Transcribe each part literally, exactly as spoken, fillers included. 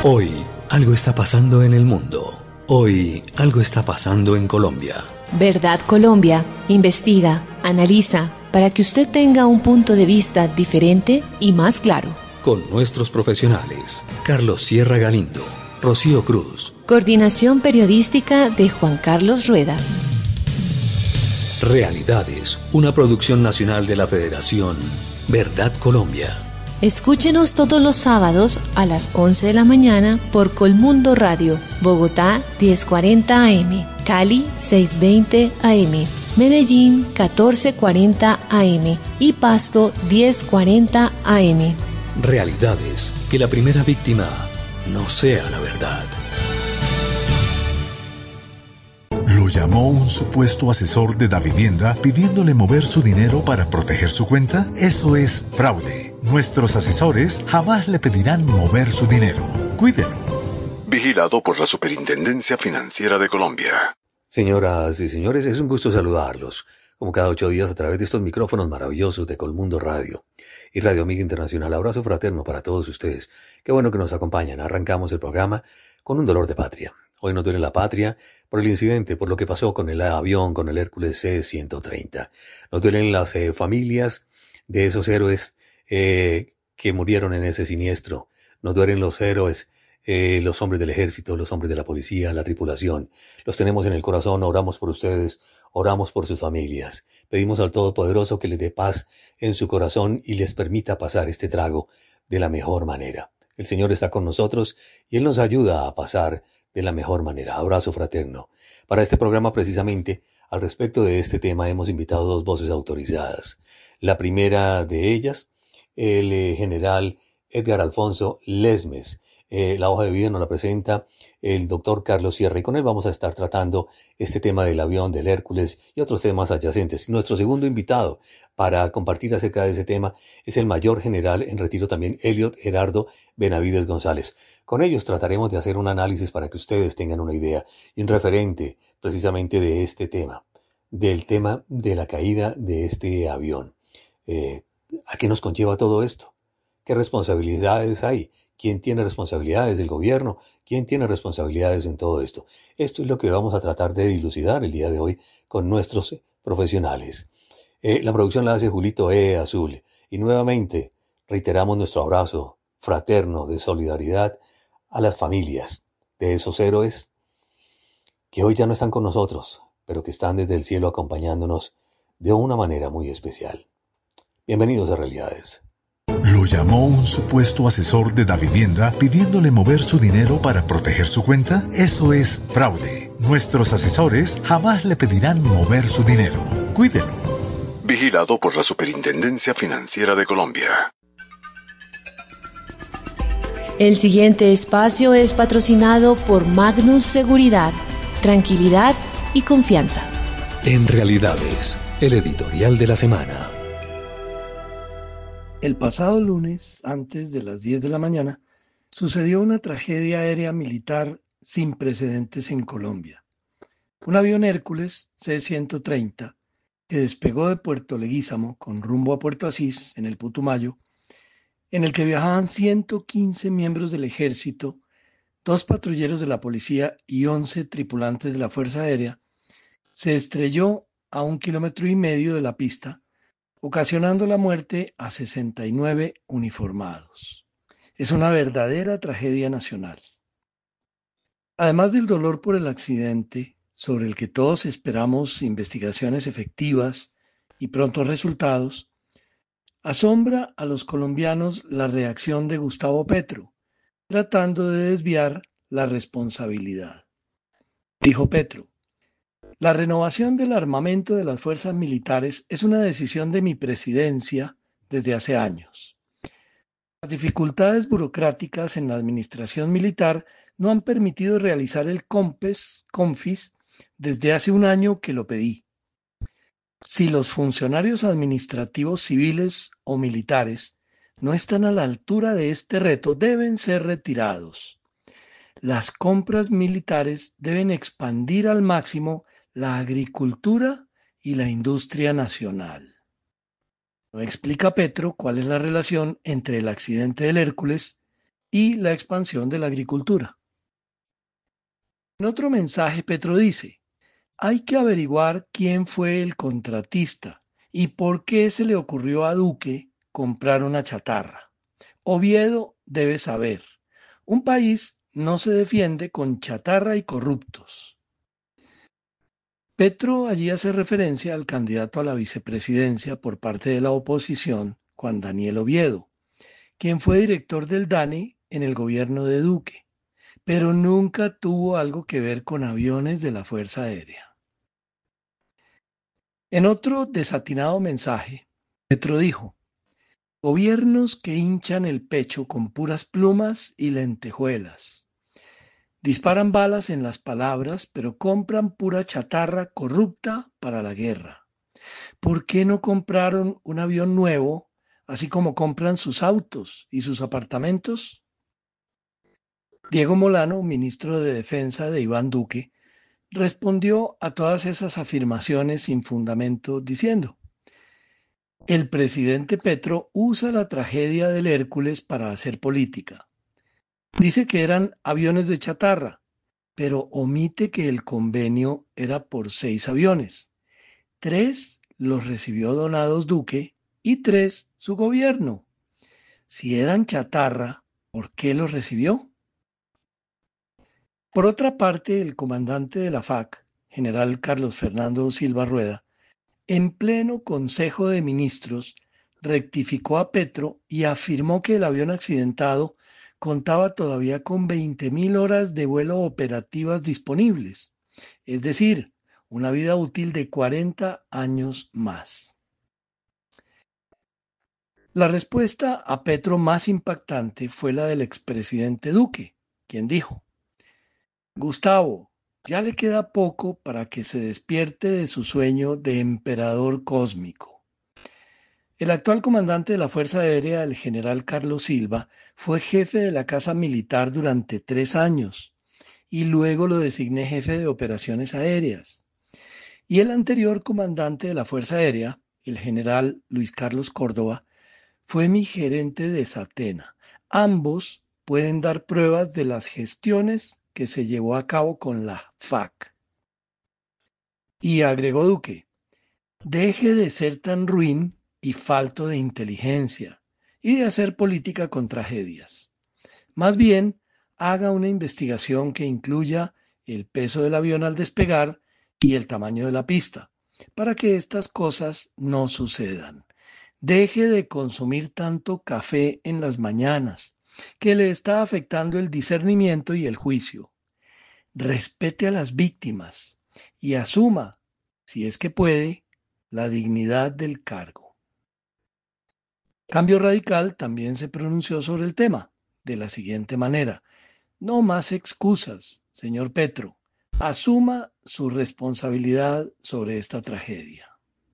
Hoy algo está pasando en el mundo. Hoy algo está pasando en Colombia. Verdad Colombia investiga, analiza, para que usted tenga un punto de vista diferente y más claro. Con nuestros profesionales, Carlos Sierra Galindo, Rocío Cruz. Coordinación periodística de Juan Carlos Rueda. Realidades, una producción nacional de la Federación Verdad Colombia. Escúchenos todos los sábados a las once de la mañana por Colmundo Radio, Bogotá diez cuarenta A M, Cali seiscientos veinte A M, Medellín catorce cuarenta A M y Pasto diez cuarenta A M. Realidades, que la primera víctima no sea la verdad. Lo llamó un supuesto asesor de Davivienda pidiéndole mover su dinero para proteger su cuenta. Eso es fraude. Nuestros asesores jamás le pedirán mover su dinero. Cuídelo. Vigilado por la Superintendencia Financiera de Colombia. Señoras y señores, es un gusto saludarlos, como cada ocho días a través de estos micrófonos maravillosos de Colmundo Radio y Radio Amiga Internacional. Abrazo fraterno para todos ustedes. Qué bueno que nos acompañan. Arrancamos el programa con un dolor de patria. Hoy nos duele la patria por el incidente, por lo que pasó con el avión, con el Hércules C ciento treinta. Nos duelen las eh, familias de esos héroes eh, que murieron en ese siniestro. Nos duelen los héroes, eh, los hombres del ejército, los hombres de la policía, la tripulación. Los tenemos en el corazón, oramos por ustedes, oramos por sus familias. Pedimos al Todopoderoso que les dé paz en su corazón y les permita pasar este trago de la mejor manera. El Señor está con nosotros y Él nos ayuda a pasar de la mejor manera. Abrazo fraterno. Para este programa, precisamente, al respecto de este tema, hemos invitado dos voces autorizadas. La primera de ellas, el eh, general Edgar Alfonso Lesmes. Eh, la hoja de vida nos la presenta el doctor Carlos Sierra y con él vamos a estar tratando este tema del avión, del Hércules y otros temas adyacentes. Nuestro segundo invitado para compartir acerca de ese tema es el mayor general en retiro también, Elliot Gerardo Benavides González. Con ellos trataremos de hacer un análisis para que ustedes tengan una idea y un referente precisamente de este tema, del tema de la caída de este avión. Eh, ¿A qué nos conlleva todo esto? ¿Qué responsabilidades hay? ¿Quién tiene responsabilidades del gobierno? ¿Quién tiene responsabilidades en todo esto? Esto es lo que vamos a tratar de dilucidar el día de hoy con nuestros profesionales. Eh, la producción la hace Julito E. Azul y nuevamente reiteramos nuestro abrazo fraterno de solidaridad a las familias de esos héroes que hoy ya no están con nosotros, pero que están desde el cielo acompañándonos de una manera muy especial. Bienvenidos a Realidades. Lo llamó un supuesto asesor de Davivienda pidiéndole mover su dinero para proteger su cuenta. Eso es fraude. Nuestros asesores jamás le pedirán mover su dinero. Cuídelo. Vigilado por la Superintendencia Financiera de Colombia. El siguiente espacio es patrocinado por Magnus Seguridad, tranquilidad y confianza. En Realidades, el editorial de la semana. El pasado lunes, antes de las diez de la mañana, sucedió una tragedia aérea militar sin precedentes en Colombia. Un avión Hércules C ciento treinta, que despegó de Puerto Leguízamo con rumbo a Puerto Asís, en el Putumayo, en el que viajaban ciento quince miembros del ejército, dos patrulleros de la policía y once tripulantes de la Fuerza Aérea, se estrelló a un kilómetro y medio de la pista, ocasionando la muerte a sesenta y nueve uniformados. Es una verdadera tragedia nacional. Además del dolor por el accidente, sobre el que todos esperamos investigaciones efectivas y prontos resultados, asombra a los colombianos la reacción de Gustavo Petro, tratando de desviar la responsabilidad. Dijo Petro: la renovación del armamento de las fuerzas militares es una decisión de mi presidencia desde hace años. Las dificultades burocráticas en la administración militar no han permitido realizar el COMPES, CONFIS desde hace un año que lo pedí. Si los funcionarios administrativos civiles o militares no están a la altura de este reto, deben ser retirados. Las compras militares deben expandir al máximo la agricultura y la industria nacional. No explica Petro cuál es la relación entre el accidente del Hércules y la expansión de la agricultura. En otro mensaje, Petro dice: hay que averiguar quién fue el contratista y por qué se le ocurrió a Duque comprar una chatarra. Oviedo debe saber: un país no se defiende con chatarra y corruptos. Petro allí hace referencia al candidato a la vicepresidencia por parte de la oposición, Juan Daniel Oviedo, quien fue director del DANE en el gobierno de Duque, pero nunca tuvo algo que ver con aviones de la Fuerza Aérea. En otro desatinado mensaje, Petro dijo: gobiernos que hinchan el pecho con puras plumas y lentejuelas. Disparan balas en las palabras, pero compran pura chatarra corrupta para la guerra. ¿Por qué no compraron un avión nuevo, así como compran sus autos y sus apartamentos? Diego Molano, ministro de Defensa de Iván Duque, respondió a todas esas afirmaciones sin fundamento diciendo: el presidente Petro usa la tragedia del Hércules para hacer política. Dice que eran aviones de chatarra, pero omite que el convenio era por seis aviones. Tres los recibió donados Duque y tres su gobierno. Si eran chatarra, ¿por qué los recibió? Por otra parte, el comandante de la F A C, general Carlos Fernando Silva Rueda, en pleno Consejo de Ministros, rectificó a Petro y afirmó que el avión accidentado contaba todavía con veinte mil horas de vuelo operativas disponibles, es decir, una vida útil de cuarenta años más. La respuesta a Petro más impactante fue la del expresidente Duque, quien dijo: Gustavo, ya le queda poco para que se despierte de su sueño de emperador cósmico. El actual comandante de la Fuerza Aérea, el general Carlos Silva, fue jefe de la Casa Militar durante tres años y luego lo designé jefe de operaciones aéreas. Y el anterior comandante de la Fuerza Aérea, el general Luis Carlos Córdoba, fue mi gerente de Satena. Ambos pueden dar pruebas de las gestiones que se llevó a cabo con la F A C. Y agregó Duque: deje de ser tan ruin y falto de inteligencia y de hacer política con tragedias. Más bien, haga una investigación que incluya el peso del avión al despegar y el tamaño de la pista, para que estas cosas no sucedan. Deje de consumir tanto café en las mañanas, que le está afectando el discernimiento y el juicio. Respete a las víctimas y asuma, si es que puede, la dignidad del cargo. Cambio Radical también se pronunció sobre el tema de la siguiente manera: no más excusas, señor Petro. Asuma su responsabilidad sobre esta tragedia.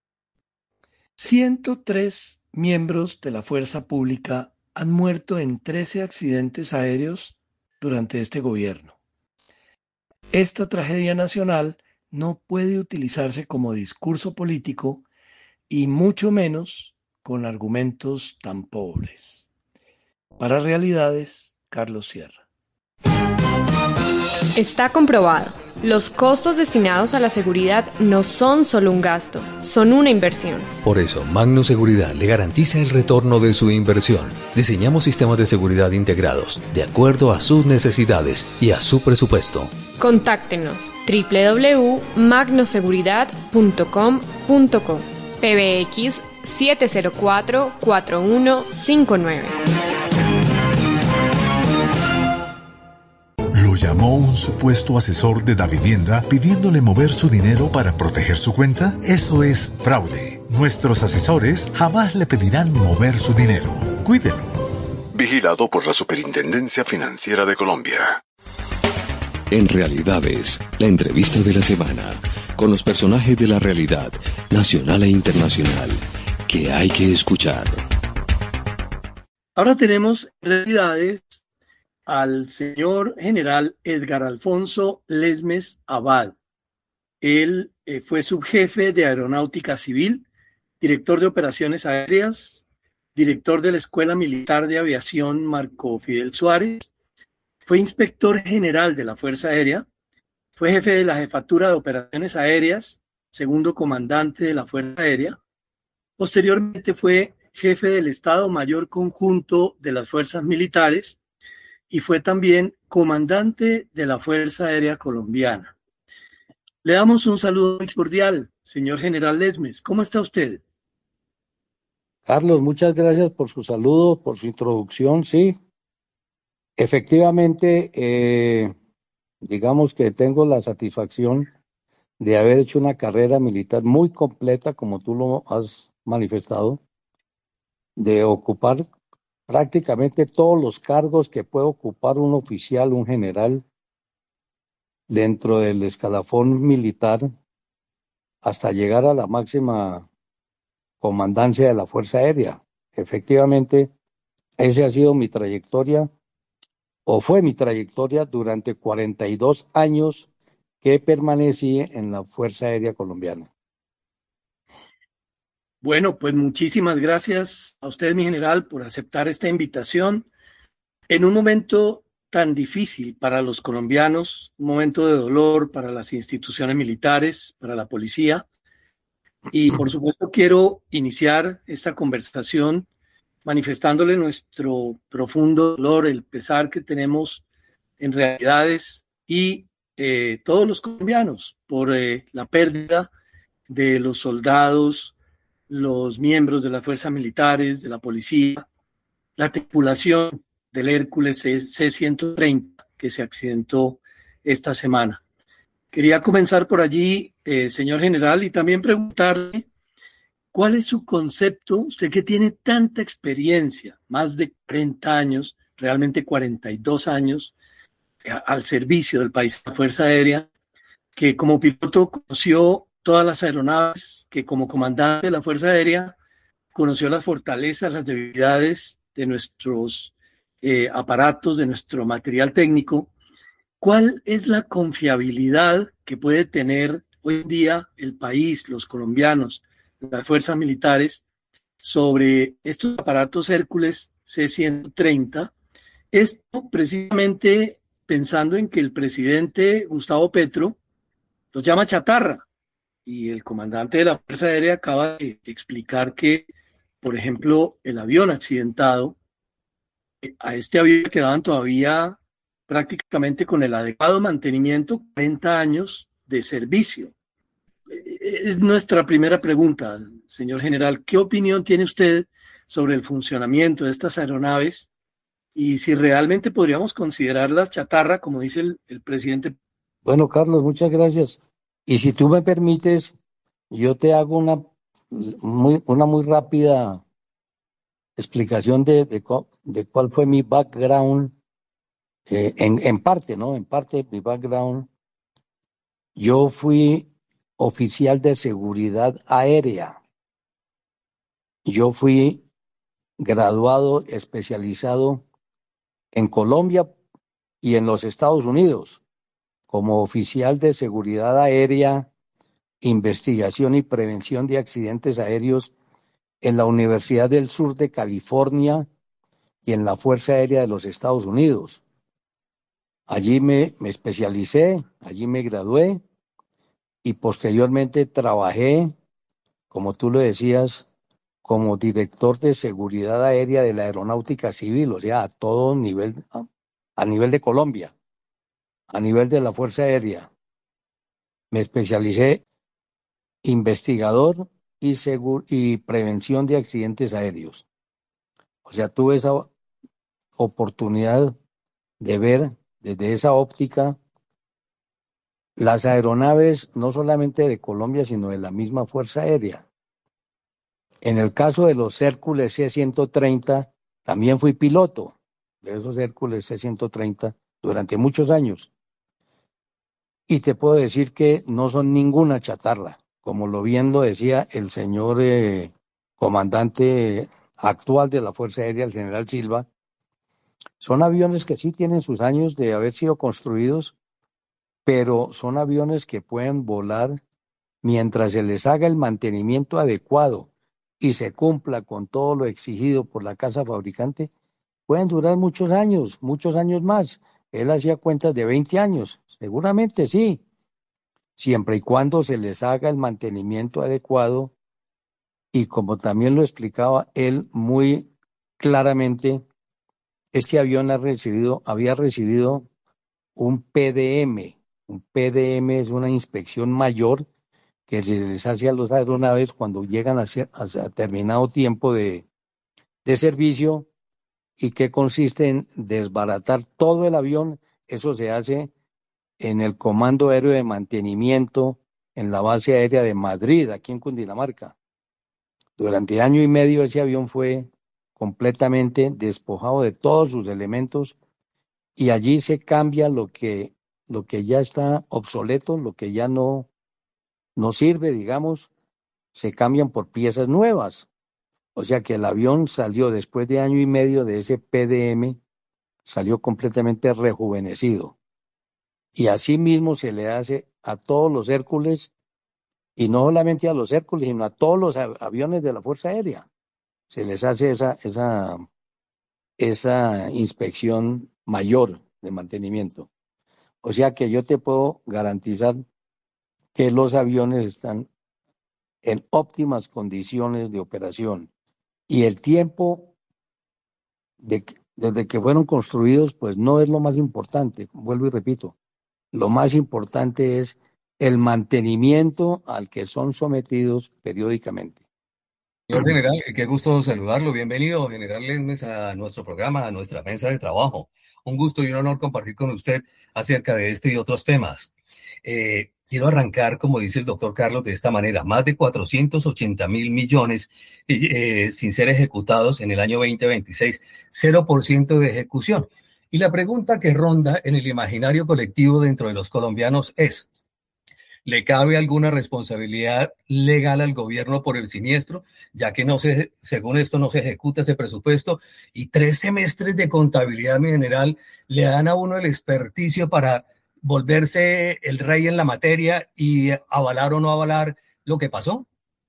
ciento tres miembros de la fuerza pública han muerto en trece accidentes aéreos durante este gobierno. Esta tragedia nacional no puede utilizarse como discurso político y mucho menos con argumentos tan pobres. Para Realidades, Carlos Sierra. Está comprobado. Los costos destinados a la seguridad no son solo un gasto, son una inversión. Por eso, Magno Seguridad le garantiza el retorno de su inversión. Diseñamos sistemas de seguridad integrados, de acuerdo a sus necesidades y a su presupuesto. Contáctenos doble u doble u doble u punto magno seguridad punto com punto co, P B X siete cero cuatro, cuatro uno cinco nueve. Lo llamó un supuesto asesor de Davivienda pidiéndole mover su dinero para proteger su cuenta. Eso es fraude. Nuestros asesores jamás le pedirán mover su dinero. Cuídelo. Vigilado por la Superintendencia Financiera de Colombia. En Realidades, la entrevista de la semana, con los personajes de la realidad, nacional e internacional, que hay que escuchar. Ahora tenemos Realidades al señor general Edgar Alfonso Lesmes Abad. Él eh, fue subjefe de Aeronáutica Civil, director de Operaciones Aéreas director de la Escuela Militar de Aviación Marco Fidel Suárez, fue inspector general de la Fuerza Aérea, fue jefe de la Jefatura de Operaciones Aéreas, segundo comandante de la Fuerza Aérea. Posteriormente fue jefe del Estado Mayor Conjunto de las Fuerzas Militares y fue también comandante de la Fuerza Aérea Colombiana. Le damos un saludo muy cordial, señor General Lesmes. ¿Cómo está usted? Carlos, muchas gracias por su saludo, por su introducción. Sí, efectivamente, eh, digamos que tengo la satisfacción de haber hecho una carrera militar muy completa, como tú lo has manifestado, de ocupar prácticamente todos los cargos que puede ocupar un oficial, un general, dentro del escalafón militar, hasta llegar a la máxima comandancia de la Fuerza Aérea. Efectivamente, esa ha sido mi trayectoria, o fue mi trayectoria durante cuarenta y dos años que permanecí en la Fuerza Aérea Colombiana. Bueno, pues muchísimas gracias a usted, mi general, por aceptar esta invitación en un momento tan difícil para los colombianos, un momento de dolor para las instituciones militares, para la policía. Y por supuesto quiero iniciar esta conversación manifestándole nuestro profundo dolor, el pesar que tenemos en realidades y eh, todos los colombianos por eh, la pérdida de los soldados, los miembros de las fuerzas militares, de la policía, la tripulación del Hércules C ciento treinta que se accidentó esta semana. Quería comenzar por allí, eh, señor general, y también preguntarle cuál es su concepto, usted que tiene tanta experiencia, más de cuarenta años, realmente cuarenta y dos años, eh, al servicio del país, la Fuerza Aérea, que como piloto conoció todas las aeronaves, que como comandante de la Fuerza Aérea conoció las fortalezas, las debilidades de nuestros eh, aparatos, de nuestro material técnico. ¿Cuál es la confiabilidad que puede tener hoy en día el país, los colombianos, las fuerzas militares, sobre estos aparatos Hércules C ciento treinta? Esto precisamente pensando en que el presidente Gustavo Petro los llama chatarra y el comandante de la Fuerza Aérea acaba de explicar que, por ejemplo, el avión accidentado, a este avión quedaban todavía prácticamente con el adecuado mantenimiento cuarenta años de servicio. Es nuestra primera pregunta, señor general. ¿Qué opinión tiene usted sobre el funcionamiento de estas aeronaves y si realmente podríamos considerarlas chatarra, como dice el, el presidente? Bueno, Carlos, muchas gracias. Y si tú me permites, yo te hago una muy, una muy rápida explicación de, de, de cuál fue mi background. Eh, en, en parte, ¿no? En parte mi background, yo fui oficial de seguridad aérea. Yo fui graduado, especializado en Colombia y en los Estados Unidos como oficial de seguridad aérea, investigación y prevención de accidentes aéreos en la Universidad del Sur de California y en la Fuerza Aérea de los Estados Unidos. Allí me, me especialicé, allí me gradué y posteriormente trabajé, como tú lo decías, como director de seguridad aérea de la Aeronáutica Civil, o sea, a todo nivel, a, a nivel de Colombia, a nivel de la Fuerza Aérea. Me especialicé investigador y, segur, y prevención de accidentes aéreos. O sea, tuve esa oportunidad de ver desde esa óptica las aeronaves no solamente de Colombia, sino de la misma Fuerza Aérea. En el caso de los Hércules C ciento treinta, también fui piloto de esos Hércules C ciento treinta durante muchos años. Y te puedo decir que no son ninguna chatarra, como lo bien lo decía el señor eh, comandante actual de la Fuerza Aérea, el general Silva. Son aviones que sí tienen sus años de haber sido construidos, pero son aviones que pueden volar mientras se les haga el mantenimiento adecuado y se cumpla con todo lo exigido por la casa fabricante, pueden durar muchos años, muchos años más. Él hacía cuentas de veinte años, seguramente sí, siempre y cuando se les haga el mantenimiento adecuado y como también lo explicaba él muy claramente, este avión ha recibido, había recibido un P D M. Un P D M es una inspección mayor que se les hace a los aeronaves cuando llegan a, a determinado tiempo de, de servicio y que consiste en desbaratar todo el avión. Eso se hace en el Comando Aéreo de Mantenimiento en la base aérea de Madrid, aquí en Cundinamarca. Durante año y medio ese avión fue completamente despojado de todos sus elementos y allí se cambia lo que, lo que ya está obsoleto, lo que ya no, no sirve, digamos, se cambian por piezas nuevas. O sea que el avión salió después de año y medio de ese P D M, salió completamente rejuvenecido. Y así mismo se le hace a todos los Hércules, y no solamente a los Hércules, sino a todos los aviones de la Fuerza Aérea. Se les hace esa, esa, esa inspección mayor de mantenimiento. O sea que yo te puedo garantizar que los aviones están en óptimas condiciones de operación. Y el tiempo de, desde que fueron construidos, pues no es lo más importante, vuelvo y repito. Lo más importante es el mantenimiento al que son sometidos periódicamente. Señor general, qué gusto saludarlo. Bienvenido, general Lesmes, a nuestro programa, a nuestra mesa de trabajo. Un gusto y un honor compartir con usted acerca de este y otros temas. Eh, quiero arrancar, como dice el doctor Carlos, de esta manera. Más de cuatrocientos ochenta mil millones eh, sin ser ejecutados en el año veinte veintiséis, cero por ciento de ejecución. Y la pregunta que ronda en el imaginario colectivo dentro de los colombianos es: ¿le cabe alguna responsabilidad legal al gobierno por el siniestro, ya que no se, según esto no se ejecuta ese presupuesto? Y tres semestres de contabilidad, mi general, le dan a uno el experticio para volverse el rey en la materia y avalar o no avalar lo que pasó.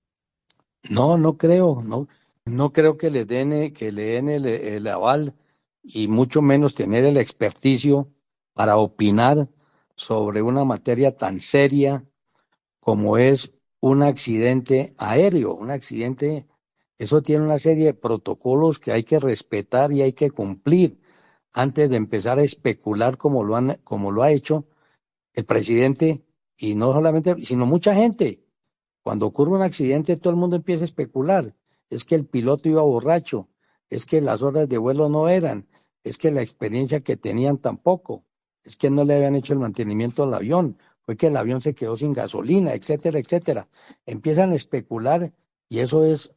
No, no creo, no, no creo que le den, que le den el, el aval y mucho menos tener el experticio para opinar sobre una materia tan seria como es un accidente aéreo. Un accidente, eso tiene una serie de protocolos que hay que respetar y hay que cumplir antes de empezar a especular como lo han, como lo ha hecho el presidente, y no solamente, sino mucha gente. Cuando ocurre un accidente, todo el mundo empieza a especular. Es que el piloto iba borracho, es que las horas de vuelo no eran, es que la experiencia que tenían tampoco, es que no le habían hecho el mantenimiento al avión, fue que el avión se quedó sin gasolina, etcétera, etcétera. Empiezan a especular y eso es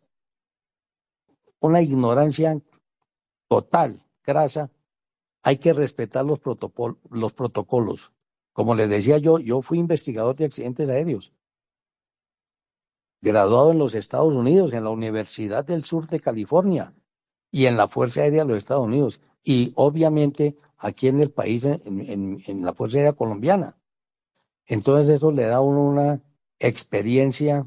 una ignorancia total, crasa. Hay que respetar los protocol- los protocolos. Como les decía yo, yo fui investigador de accidentes aéreos, graduado en los Estados Unidos, en la Universidad del Sur de California y en la Fuerza Aérea de los Estados Unidos, y obviamente aquí en el país, en, en, en la Fuerza Aérea colombiana. Entonces eso le da a uno una experiencia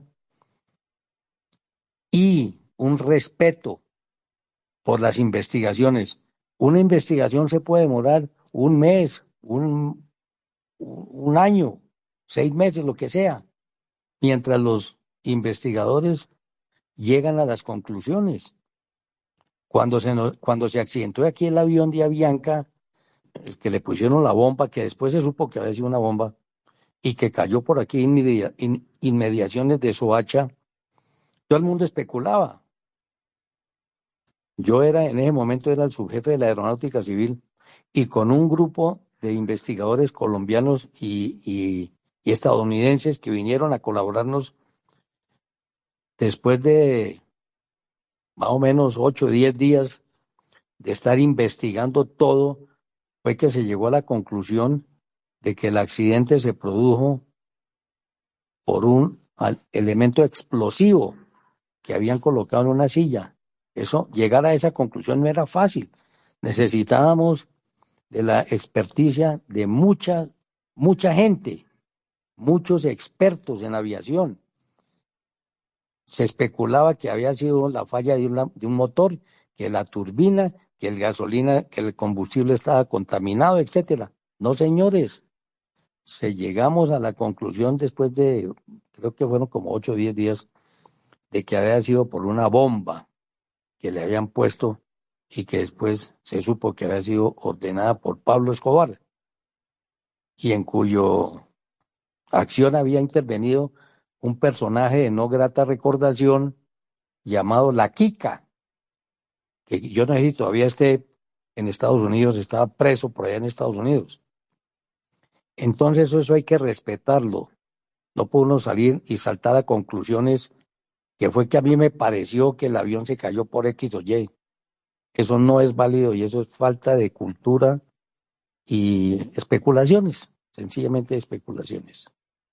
y un respeto por las investigaciones. Una investigación se puede demorar un mes, un, un año, seis meses, lo que sea, mientras los investigadores llegan a las conclusiones. Cuando se, nos, cuando se accidentó aquí el avión de Avianca, el que le pusieron la bomba, que después se supo que había sido una bomba, y que cayó por aquí en inmedia, in, inmediaciones de Soacha, todo el mundo especulaba. Yo era, en ese momento, era el subjefe de la Aeronáutica Civil, y con un grupo de investigadores colombianos y, y, y estadounidenses que vinieron a colaborarnos después de más o menos ocho o diez días de estar investigando todo, fue que se llegó a la conclusión de que el accidente se produjo por un elemento explosivo que habían colocado en una silla. Eso, llegar a esa conclusión no era fácil. Necesitábamos de la experticia de mucha, mucha gente, muchos expertos en aviación. Se especulaba que había sido la falla de, una, de un motor, que la turbina, que el gasolina, que el combustible estaba contaminado, etcétera. No, señores. Se llegamos a la conclusión después de, creo que fueron como ocho o diez días, de que había sido por una bomba que le habían puesto y que después se supo que había sido ordenada por Pablo Escobar y en cuyo acción había intervenido un personaje de no grata recordación llamado La Kika, que yo no sé si todavía esté en Estados Unidos, estaba preso por allá en Estados Unidos. Entonces eso hay que respetarlo. No puede uno salir y saltar a conclusiones que fue que a mí me pareció que el avión se cayó por X o Y. Eso no es válido y eso es falta de cultura y especulaciones, sencillamente especulaciones.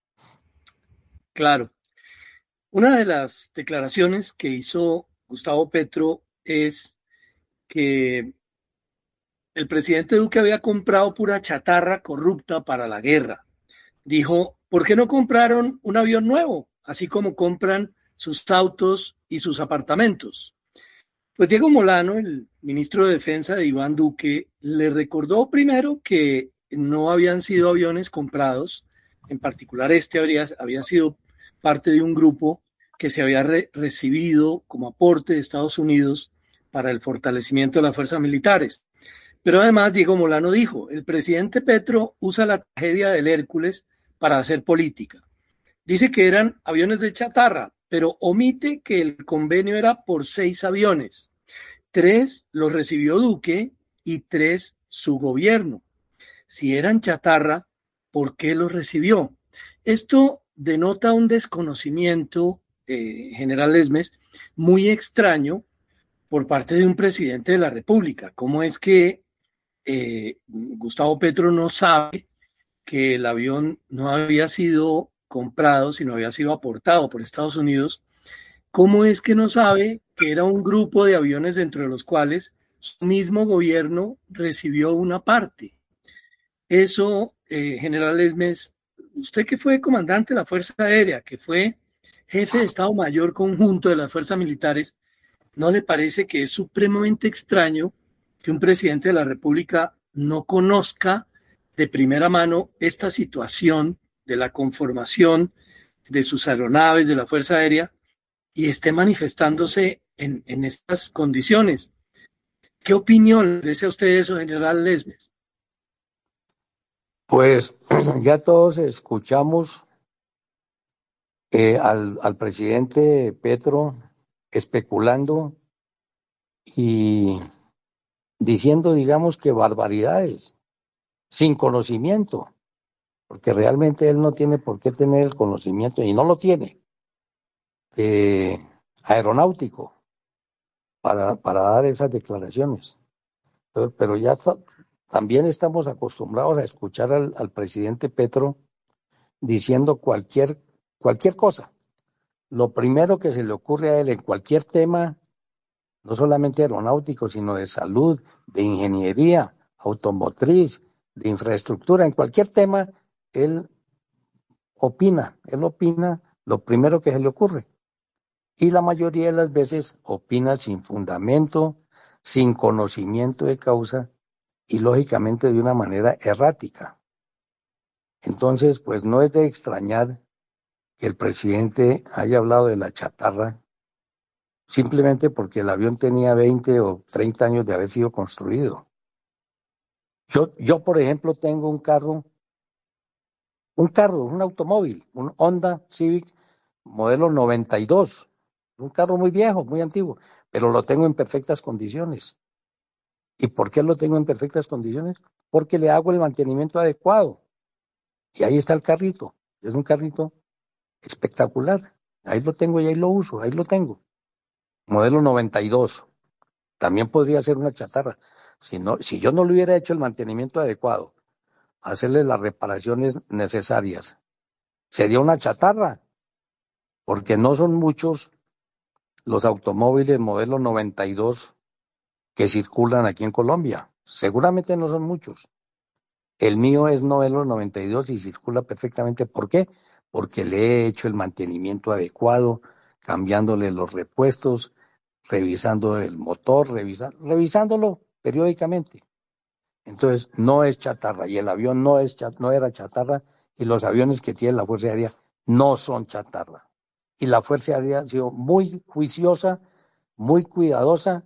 Claro. Una de las declaraciones que hizo Gustavo Petro es que el presidente Duque había comprado pura chatarra corrupta para la guerra. Dijo, ¿por qué no compraron un avión nuevo? Así como compran sus autos y sus apartamentos. Pues Diego Molano, el ministro de Defensa de Iván Duque, le recordó primero que no habían sido aviones comprados, en particular este habría, había sido parte de un grupo que se había re recibido como aporte de Estados Unidos para el fortalecimiento de las fuerzas militares. Pero además Diego Molano dijo, el presidente Petro usa la tragedia del Hércules para hacer política. Dice que eran aviones de chatarra, pero omite que el convenio era por seis aviones. Tres los recibió Duque y tres su gobierno. Si eran chatarra, ¿por qué los recibió? Esto denota un desconocimiento, eh, general Lesmes, muy extraño por parte de un presidente de la República. ¿Cómo es que eh, Gustavo Petro no sabe que el avión no había sido comprado, sino había sido aportado por Estados Unidos? ¿Cómo es que no sabe que era un grupo de aviones dentro de los cuales su mismo gobierno recibió una parte? Eso, eh, general Lesmes, usted que fue comandante de la Fuerza Aérea, que fue jefe de Estado Mayor Conjunto de las Fuerzas Militares, ¿no le parece que es supremamente extraño que un presidente de la República no conozca de primera mano esta situación de la conformación de sus aeronaves de la Fuerza Aérea y esté manifestándose en, en estas condiciones? ¿Qué opinión le merece a usted eso, general Lesmes? Pues ya todos escuchamos eh, al, al presidente Petro especulando y diciendo, digamos, que barbaridades, sin conocimiento, porque realmente él no tiene por qué tener el conocimiento, y no lo tiene, eh, aeronáutico, para, para dar esas declaraciones. Entonces, pero ya está, también estamos acostumbrados a escuchar al, al presidente Petro diciendo cualquier, cualquier cosa. Lo primero que se le ocurre a él en cualquier tema, no solamente aeronáutico, sino de salud, de ingeniería, automotriz, de infraestructura, en cualquier tema, él opina, él opina lo primero que se le ocurre. Y la mayoría de las veces opina sin fundamento, sin conocimiento de causa y lógicamente de una manera errática. Entonces, pues no es de extrañar que el presidente haya hablado de la chatarra simplemente porque el avión tenía veinte o treinta años de haber sido construido. Yo, yo por ejemplo, tengo un carro, un carro, un automóvil, un Honda Civic modelo noventa y dos, un carro muy viejo, muy antiguo, pero lo tengo en perfectas condiciones. ¿Y por qué lo tengo en perfectas condiciones? Porque le hago el mantenimiento adecuado. Y ahí está el carrito. Es un carrito espectacular. Ahí lo tengo y ahí lo uso, ahí lo tengo. Modelo noventa y dos. También podría ser una chatarra. Si, no, si yo no le hubiera hecho el mantenimiento adecuado, hacerle las reparaciones necesarias, sería una chatarra. Porque no son muchos los automóviles modelo noventa y dos que circulan aquí en Colombia. Seguramente no son muchos. El mío es modelo noventa y dos y circula perfectamente. ¿Por qué? Porque le he hecho el mantenimiento adecuado, cambiándole los repuestos, revisando el motor, revisa, revisándolo periódicamente. Entonces, no es chatarra, y el avión no, es, no era chatarra, y los aviones que tiene la Fuerza Aérea no son chatarra. Y la Fuerza Aérea ha sido muy juiciosa, muy cuidadosa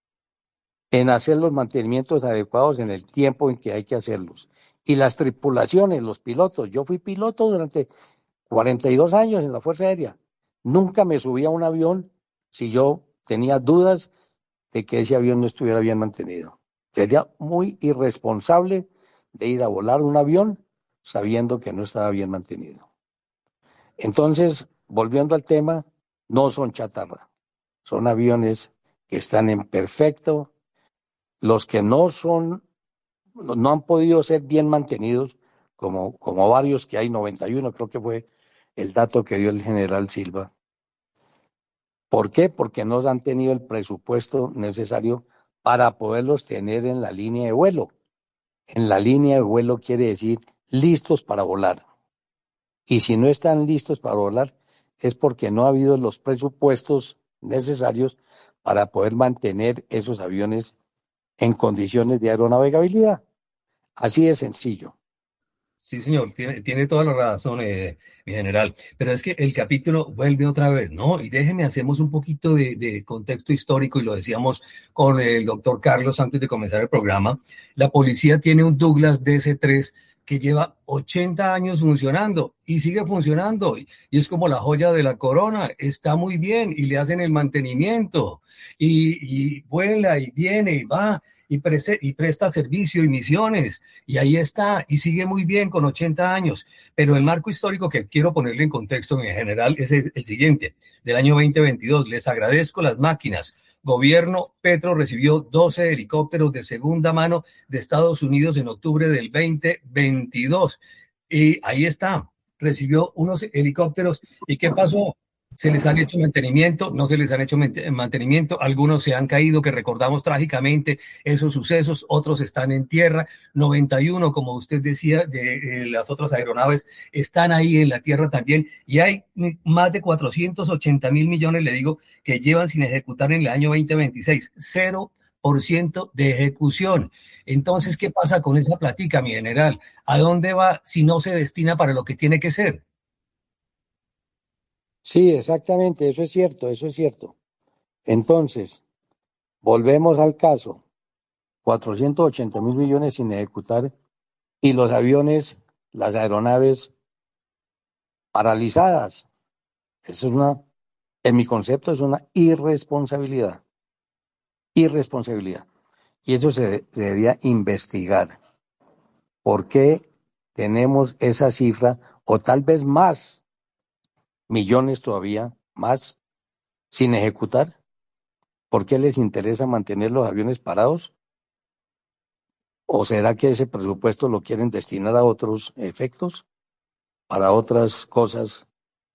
en hacer los mantenimientos adecuados en el tiempo en que hay que hacerlos. Y las tripulaciones, los pilotos, yo fui piloto durante cuarenta y dos años en la Fuerza Aérea. Nunca me subí a un avión si yo tenía dudas de que ese avión no estuviera bien mantenido. Sería muy irresponsable de ir a volar un avión sabiendo que no estaba bien mantenido. Entonces, volviendo al tema, no son chatarra, son aviones que están en perfecto. Los que no son, no han podido ser bien mantenidos, como, como varios que hay, noventa y uno creo que fue el dato que dio el general Silva. ¿Por qué? Porque no han tenido el presupuesto necesario para poderlos tener en la línea de vuelo. En la línea de vuelo quiere decir listos para volar. Y si no están listos para volar, es porque no ha habido los presupuestos necesarios para poder mantener esos aviones en condiciones de aeronavegabilidad. Así de sencillo. Sí, señor, tiene, tiene toda la razón, eh, mi general. Pero es que el capítulo vuelve otra vez, ¿no? Y déjeme, hacemos un poquito de, de contexto histórico, y lo decíamos con el doctor Carlos antes de comenzar el programa. La policía tiene un Douglas D C tres que lleva ochenta años funcionando y sigue funcionando. Y, y es como la joya de la corona, está muy bien y le hacen el mantenimiento. Y, y vuela y viene y va. Y, prese, y presta servicio y misiones, y ahí está, y sigue muy bien con ochenta años, pero el marco histórico que quiero ponerle en contexto en general es el, el siguiente, del año veinte veintidós, les agradezco las máquinas, gobierno Petro recibió doce helicópteros de segunda mano de Estados Unidos en octubre del veinte veintidós, y ahí está, recibió unos helicópteros, ¿y qué pasó? Se les han hecho mantenimiento, no se les han hecho mantenimiento, algunos se han caído, que recordamos trágicamente esos sucesos, otros están en tierra, noventa y uno, como usted decía, de, de las otras aeronaves están ahí en la tierra también, y hay más de cuatrocientos ochenta mil millones, le digo, que llevan sin ejecutar en el año veinte veintiséis, cero por ciento de ejecución. Entonces, ¿qué pasa con esa platica, mi general? ¿A dónde va si no se destina para lo que tiene que ser? Sí, exactamente, eso es cierto, eso es cierto. Entonces, volvemos al caso, cuatrocientos ochenta mil millones sin ejecutar y los aviones, las aeronaves paralizadas. Eso es una, en mi concepto, es una irresponsabilidad, irresponsabilidad. Y eso se, se debería investigar. ¿Por qué tenemos esa cifra, o tal vez más, millones todavía, más, sin ejecutar? ¿Por qué les interesa mantener los aviones parados? ¿O será que ese presupuesto lo quieren destinar a otros efectos, para otras cosas,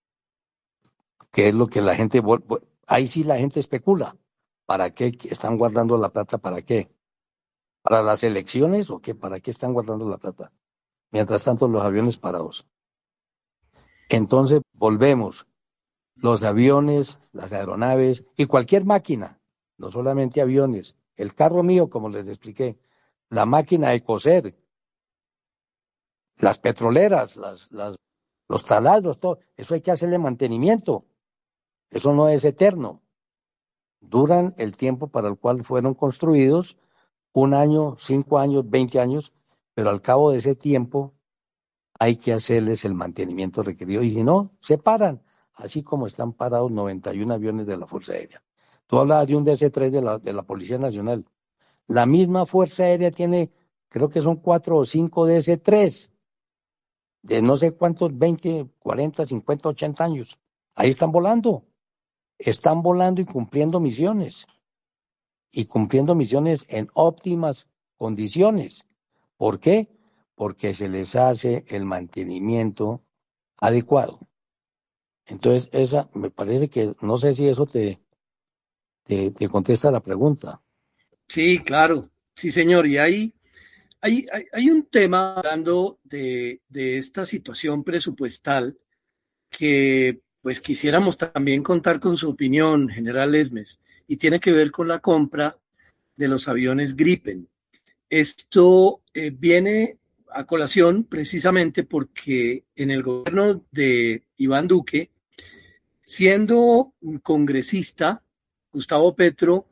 que es lo que la gente... Ahí sí la gente especula. ¿Para qué están guardando la plata? ¿Para qué? ¿Para las elecciones o qué? ¿Para qué están guardando la plata? Mientras tanto, los aviones parados. Entonces, volvemos. Los aviones, las aeronaves y cualquier máquina, no solamente aviones, el carro mío, como les expliqué, la máquina de coser, las petroleras, las, las, los taladros, todo, eso hay que hacerle mantenimiento. Eso no es eterno. Duran el tiempo para el cual fueron construidos, un año, cinco años, veinte años, pero al cabo de ese tiempo hay que hacerles el mantenimiento requerido, y si no, se paran, así como están parados noventa y uno aviones de la Fuerza Aérea. Tú hablabas de un D C tres de la, de la Policía Nacional. La misma Fuerza Aérea tiene, creo que son cuatro o cinco D C tres, de no sé cuántos, veinte, cuarenta, cincuenta, ochenta años. Ahí están volando. Están volando y cumpliendo misiones. Y cumpliendo misiones en óptimas condiciones. ¿Por qué? Porque se les hace el mantenimiento adecuado. Entonces, esa me parece que, no sé si eso te, te, te contesta la pregunta. Sí, claro, sí, señor. Y hay, hay, hay, hay un tema hablando de, de esta situación presupuestal que pues quisiéramos también contar con su opinión, general Esmes, y tiene que ver con la compra de los aviones Gripen. Esto eh, viene a colación precisamente porque en el gobierno de Iván Duque, siendo un congresista, Gustavo Petro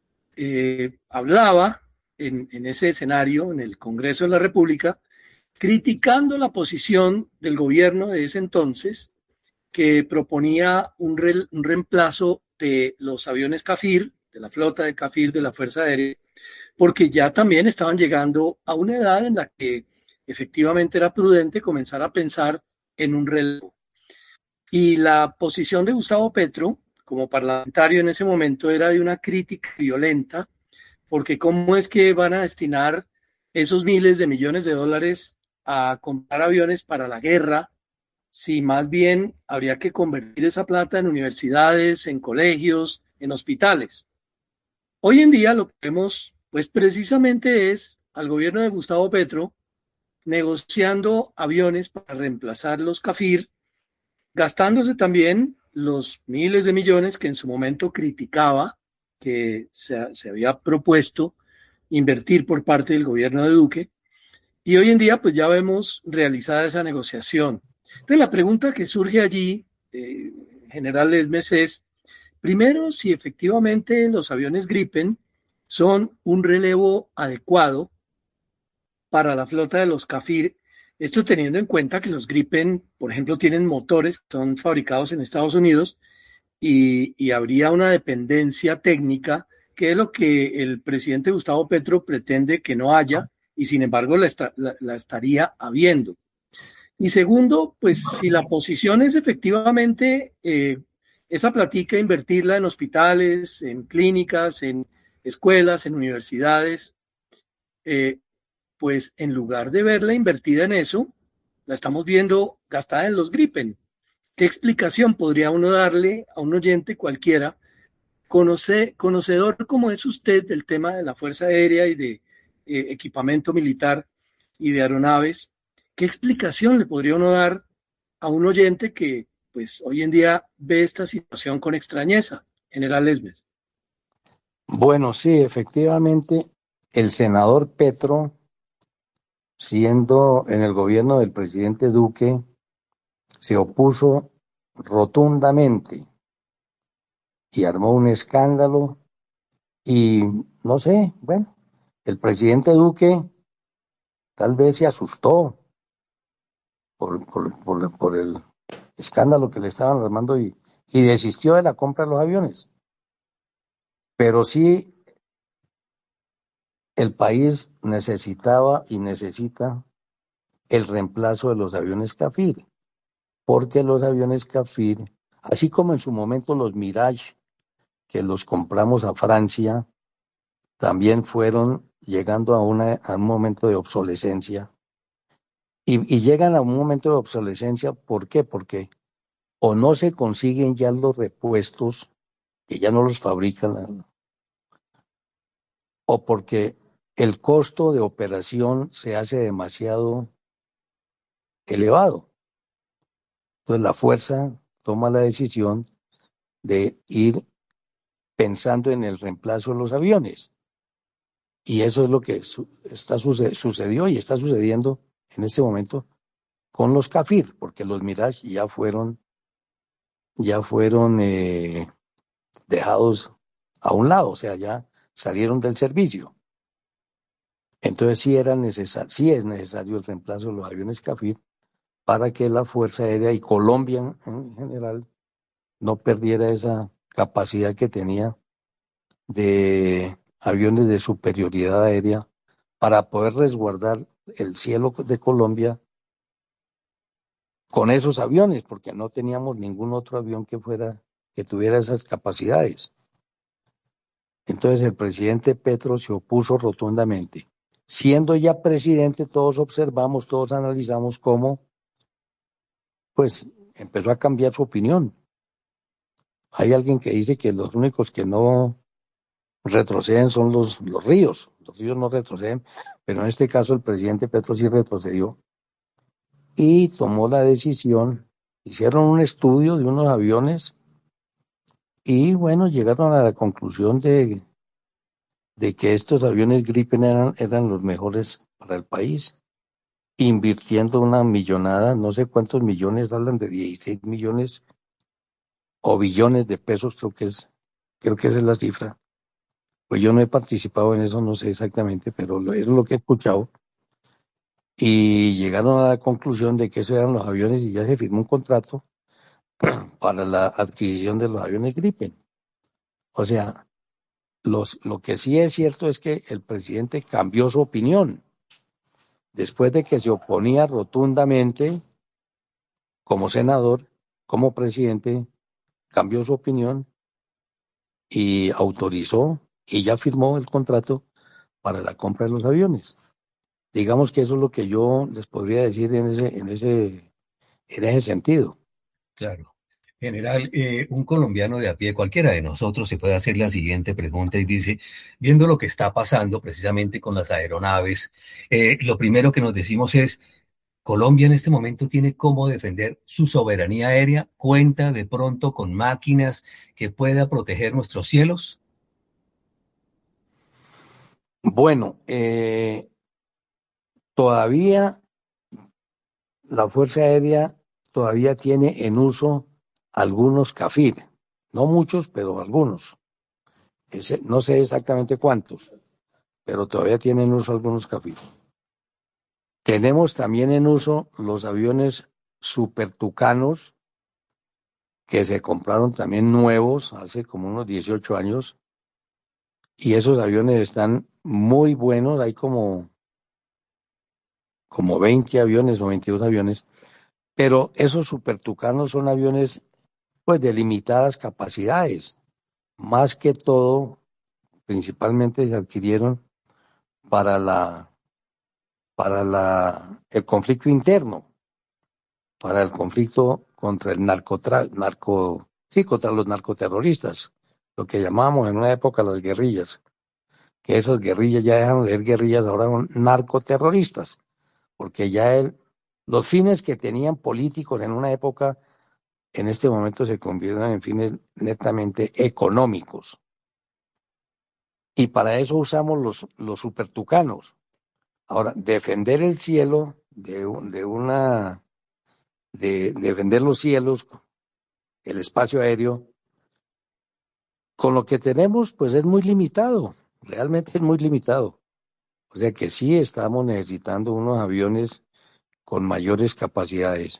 eh, hablaba en, en ese escenario, en el Congreso de la República, criticando la posición del gobierno de ese entonces, que proponía un, re, un reemplazo de los aviones Kafir, de la flota de Kafir de la Fuerza Aérea, porque ya también estaban llegando a una edad en la que efectivamente era prudente comenzar a pensar en un relevo. Y la posición de Gustavo Petro, como parlamentario en ese momento, era de una crítica violenta, porque cómo es que van a destinar esos miles de millones de dólares a comprar aviones para la guerra, si más bien habría que convertir esa plata en universidades, en colegios, en hospitales. Hoy en día lo que vemos, pues precisamente es al gobierno de Gustavo Petro negociando aviones para reemplazar los Kafir, gastándose también los miles de millones que en su momento criticaba que se, se había propuesto invertir por parte del gobierno de Duque, y hoy en día pues ya vemos realizada esa negociación. Entonces la pregunta que surge allí, eh, general Esmes, es, primero, si efectivamente los aviones Gripen son un relevo adecuado para la flota de los Kafir, esto teniendo en cuenta que los Gripen, por ejemplo, tienen motores que son fabricados en Estados Unidos y, y habría una dependencia técnica, que es lo que el presidente Gustavo Petro pretende que no haya, y sin embargo la, esta, la, la estaría habiendo. Y segundo, pues si la posición es efectivamente eh, esa platica, invertirla en hospitales, en clínicas, en escuelas, en universidades, eh, pues en lugar de verla invertida en eso, la estamos viendo gastada en los Gripen. ¿Qué explicación podría uno darle a un oyente cualquiera, conoce, conocedor como es usted del tema de la Fuerza Aérea y de eh, equipamiento militar y de aeronaves? ¿Qué explicación le podría uno dar a un oyente que pues hoy en día ve esta situación con extrañeza, general Esmes? Bueno, sí, efectivamente, el senador Petro, siendo en el gobierno del presidente Duque, se opuso rotundamente y armó un escándalo y no sé, bueno, el presidente Duque tal vez se asustó por, por, por, por el escándalo que le estaban armando y, y desistió de la compra de los aviones. Pero sí, el país necesitaba y necesita el reemplazo de los aviones Kafir, porque los aviones Kafir, así como en su momento los Mirage, que los compramos a Francia, también fueron llegando a, una, a un momento de obsolescencia. Y, y llegan a un momento de obsolescencia, ¿por qué? Porque o no se consiguen ya los repuestos, que ya no los fabrican, o porque el costo de operación se hace demasiado elevado. Entonces la fuerza toma la decisión de ir pensando en el reemplazo de los aviones. Y eso es lo que su- está suce- sucedió y está sucediendo en este momento con los Kafir, porque los Mirage ya fueron, ya fueron eh, dejados a un lado, o sea, ya salieron del servicio. Entonces sí era necesario, sí es necesario el reemplazo de los aviones Kafir para que la Fuerza Aérea y Colombia en general no perdiera esa capacidad que tenía de aviones de superioridad aérea para poder resguardar el cielo de Colombia con esos aviones, porque no teníamos ningún otro avión que fuera, que tuviera esas capacidades. Entonces el presidente Petro se opuso rotundamente. Siendo ya presidente, todos observamos, todos analizamos cómo, pues, empezó a cambiar su opinión. Hay alguien que dice que los únicos que no retroceden son los, los ríos. Los ríos no retroceden, pero en este caso el presidente Petro sí retrocedió y tomó la decisión hicieron un estudio de unos aviones y bueno, llegaron a la conclusión de, de que estos aviones Gripen eran, eran los mejores para el país, invirtiendo una millonada, no sé cuántos millones, hablan de dieciséis millones o billones de pesos, creo que es, creo que esa es la cifra. Pues yo no he participado en eso, no sé exactamente, pero lo, eso es lo que he escuchado. Y llegaron a la conclusión de que esos eran los aviones y ya se firmó un contrato para la adquisición de los aviones Gripen. O sea, los, lo que sí es cierto es que el presidente cambió su opinión después de que se oponía rotundamente como senador, como presidente, cambió su opinión y autorizó y ya firmó el contrato para la compra de los aviones. Digamos que eso es lo que yo les podría decir en ese, en ese, en ese sentido. Claro. General, eh, un colombiano de a pie, cualquiera de nosotros, se puede hacer la siguiente pregunta y dice, viendo lo que está pasando precisamente con las aeronaves, eh, lo primero que nos decimos es, Colombia en este momento tiene cómo defender su soberanía aérea, cuenta de pronto con máquinas que pueda proteger nuestros cielos. Bueno, eh, todavía la Fuerza Aérea todavía tiene en uso algunos CAFIR, no muchos, pero algunos. Ese, no sé exactamente cuántos, pero todavía tienen uso algunos CAFIR. Tenemos también en uso los aviones Super Tucanos, que se compraron también nuevos hace como unos dieciocho años, y esos aviones están muy buenos, hay como, como veinte aviones o veintidós aviones, pero esos Super Tucanos son aviones pues de limitadas capacidades, más que todo, principalmente se adquirieron para la para la el conflicto interno, para el conflicto contra el narcotra, narco, sí, contra los narcoterroristas, lo que llamábamos en una época las guerrillas, que esas guerrillas ya dejaron de ser guerrillas, ahora son narcoterroristas, porque ya el, los fines que tenían políticos en una época, en este momento se convierten en fines netamente económicos. Y para eso usamos los, los supertucanos. Ahora, defender el cielo de, de una, de, de defender los cielos, el espacio aéreo, con lo que tenemos, pues es muy limitado, realmente es muy limitado. O sea que sí estamos necesitando unos aviones con mayores capacidades.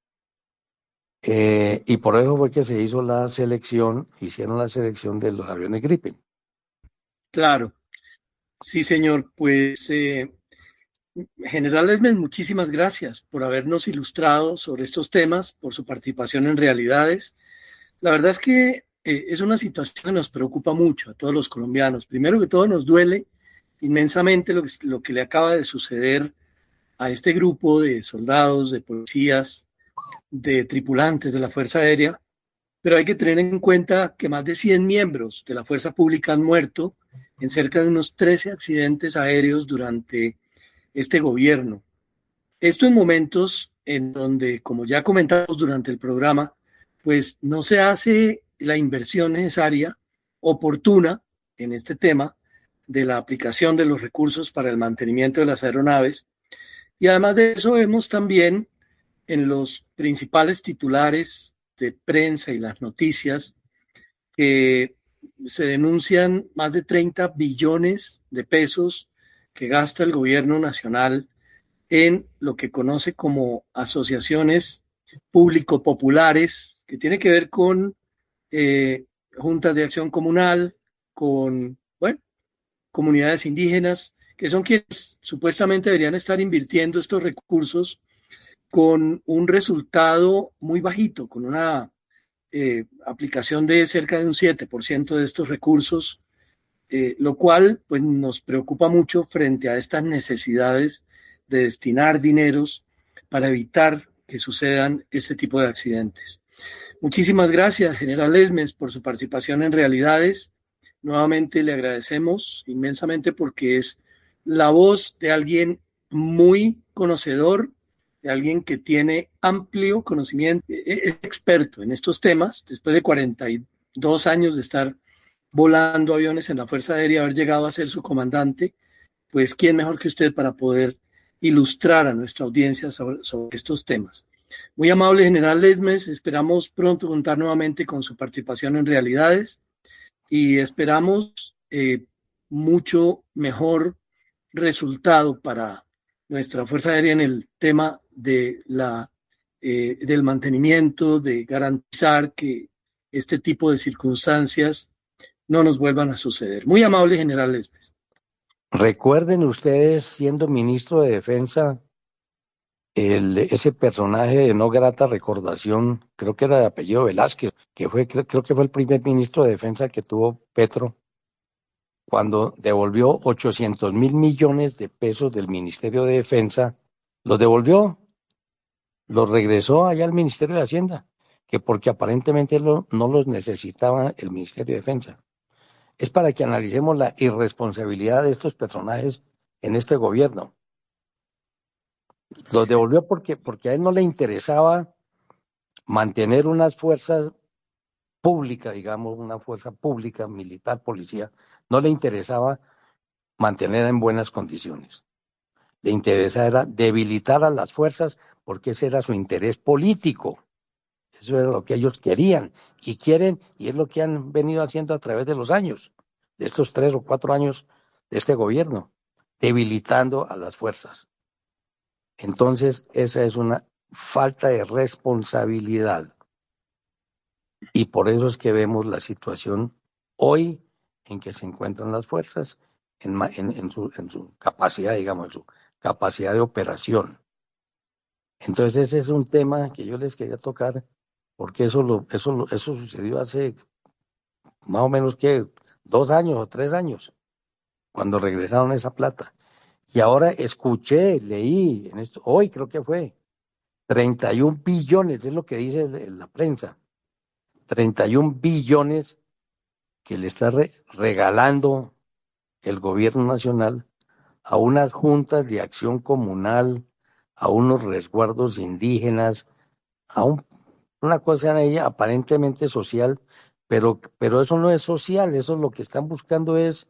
Eh, y por eso fue que se hizo la selección, hicieron la selección de los aviones Gripen. Claro, sí, señor. Pues, eh, General Esmes, muchísimas gracias por habernos ilustrado sobre estos temas, por su participación en Realidades. La verdad es que eh, es una situación que nos preocupa mucho a todos los colombianos. Primero que todo, nos duele inmensamente lo que, lo que le acaba de suceder a este grupo de soldados, de policías, de tripulantes de la Fuerza Aérea, pero hay que tener en cuenta que más de cien miembros de la Fuerza Pública han muerto en cerca de unos trece accidentes aéreos durante este gobierno. Esto en momentos en donde, como ya comentamos durante el programa, pues no se hace la inversión necesaria, oportuna en este tema de la aplicación de los recursos para el mantenimiento de las aeronaves. Y además de eso vemos también en los principales titulares de prensa y las noticias que se denuncian más de treinta billones de pesos que gasta el gobierno nacional en lo que conoce como asociaciones público-populares, que tiene que ver con eh, juntas de acción comunal, con, bueno, comunidades indígenas, que son quienes supuestamente deberían estar invirtiendo estos recursos con un resultado muy bajito, con una eh, aplicación de cerca de un siete por ciento de estos recursos, eh, lo cual pues, nos preocupa mucho frente a estas necesidades de destinar dineros para evitar que sucedan este tipo de accidentes. Muchísimas gracias, General Esmes, por su participación en Realidades. Nuevamente le agradecemos inmensamente porque es la voz de alguien muy conocedor de alguien que tiene amplio conocimiento, es experto en estos temas, después de cuarenta y dos años de estar volando aviones en la Fuerza Aérea, haber llegado a ser su comandante, pues quién mejor que usted para poder ilustrar a nuestra audiencia sobre, sobre estos temas. Muy amable general Lesmes, esperamos pronto contar nuevamente con su participación en Realidades y esperamos eh, mucho mejor resultado para nuestra Fuerza Aérea en el tema de la, eh, del mantenimiento, de garantizar que este tipo de circunstancias no nos vuelvan a suceder. Muy amable general Lesmes. Recuerden ustedes, siendo ministro de Defensa, el, ese personaje de no grata recordación, creo que era de apellido Velázquez, que fue, creo, creo que fue el primer ministro de Defensa que tuvo Petro, cuando devolvió ochocientos mil millones de pesos del Ministerio de Defensa, los devolvió, los regresó allá al Ministerio de Hacienda, que porque aparentemente lo, no los necesitaba el Ministerio de Defensa. Es para que analicemos la irresponsabilidad de estos personajes en este gobierno. Los devolvió porque, porque a él no le interesaba mantener unas fuerzas públicas, digamos, una fuerza pública, militar, policía, no le interesaba mantener en buenas condiciones. Le interesaba era debilitar a las fuerzas porque ese era su interés político. Eso era lo que ellos querían y quieren, y es lo que han venido haciendo a través de los años, de estos tres o cuatro años de este gobierno, debilitando a las fuerzas. Entonces, esa es una falta de responsabilidad. Y por eso es que vemos la situación hoy en que se encuentran las fuerzas en, en, en, su, en su capacidad, digamos, en su capacidad de operación. Entonces, ese es un tema que yo les quería tocar, porque eso, lo, eso, lo, eso sucedió hace más o menos que dos años o tres años, cuando regresaron esa plata. Y ahora escuché, leí, en esto, hoy creo que fue, treinta y un billones, es lo que dice la prensa, treinta y un billones que le está re regalando el gobierno nacional a unas juntas de acción comunal, a unos resguardos indígenas, a un, una cosa en ella aparentemente social, pero, pero eso no es social, eso lo que están buscando es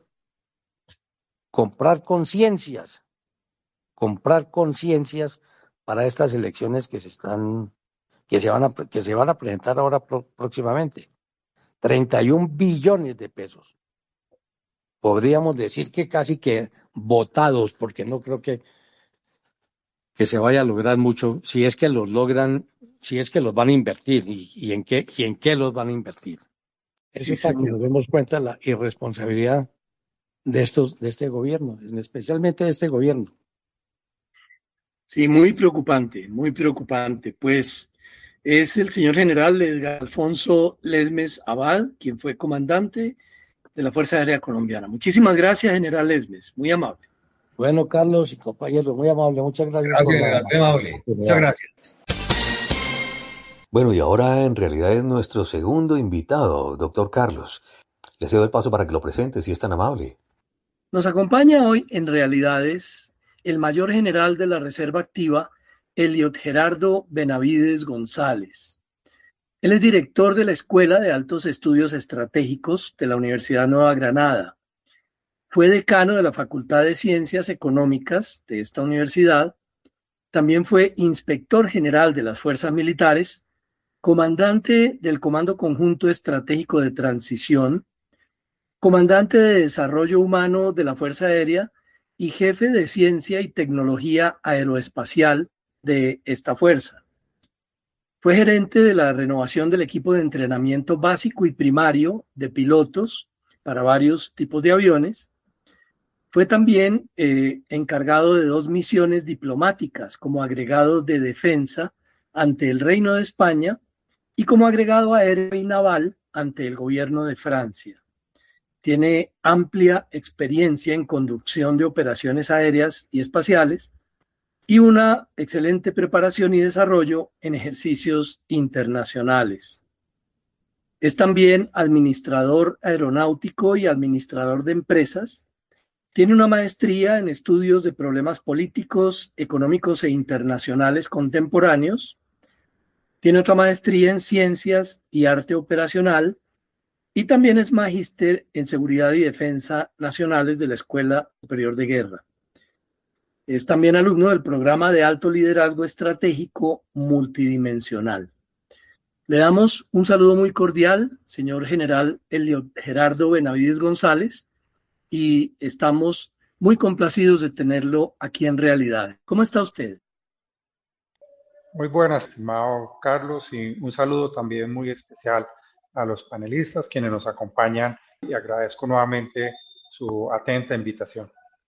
comprar conciencias, comprar conciencias para estas elecciones que se están, que se van a, que se van a presentar ahora pro, próximamente. treinta y un billones de pesos. Podríamos decir que casi que votados, porque no creo que, que se vaya a lograr mucho, si es que los logran, si es que los van a invertir y, y en qué, y en qué los van a invertir. Eso sí, es para que nos demos cuenta de la irresponsabilidad de estos, de este gobierno, especialmente de este gobierno. Sí, muy preocupante, muy preocupante. Pues es el señor general Edgar Alfonso Lesmes Abad, quien fue comandante de la Fuerza Aérea Colombiana. Muchísimas gracias, general Lesmes, muy amable. Bueno, Carlos y compañeros, muy amable, muchas gracias. Gracias, general, muy amable. Muchas gracias. Bueno, y ahora en realidad es nuestro segundo invitado, doctor Carlos. Le cedo el paso para que lo presente, si es tan amable. Nos acompaña hoy en Realidades el mayor general de la Reserva Activa, Eliot Gerardo Benavides González. Él es director de la Escuela de Altos Estudios Estratégicos de la Universidad Nueva Granada. Fue decano de la Facultad de Ciencias Económicas de esta universidad. También fue inspector general de las Fuerzas Militares, comandante del Comando Conjunto Estratégico de Transición, comandante de Desarrollo Humano de la Fuerza Aérea y jefe de Ciencia y Tecnología Aeroespacial de esta fuerza. Fue gerente de la renovación del equipo de entrenamiento básico y primario de pilotos para varios tipos de aviones. Fue también eh, encargado de dos misiones diplomáticas como agregado de defensa ante el Reino de España y como agregado aéreo y naval ante el gobierno de Francia. Tiene amplia experiencia en conducción de operaciones aéreas y espaciales y una excelente preparación y desarrollo en ejercicios internacionales. Es también administrador aeronáutico y administrador de empresas Tiene una maestría en estudios de problemas políticos, económicos e internacionales contemporáneos. Tiene otra maestría en ciencias y arte operacional y también es magíster en seguridad y defensa nacionales de la Escuela Superior de Guerra. Es también alumno del programa de alto liderazgo estratégico multidimensional. Le damos un saludo muy cordial, señor general Elio Gerardo Benavides González, y estamos muy complacidos de tenerlo aquí en Realidad. ¿Cómo está usted? Muy buenas, estimado Carlos, y un saludo también muy especial a los panelistas quienes nos acompañan y agradezco nuevamente su atenta invitación.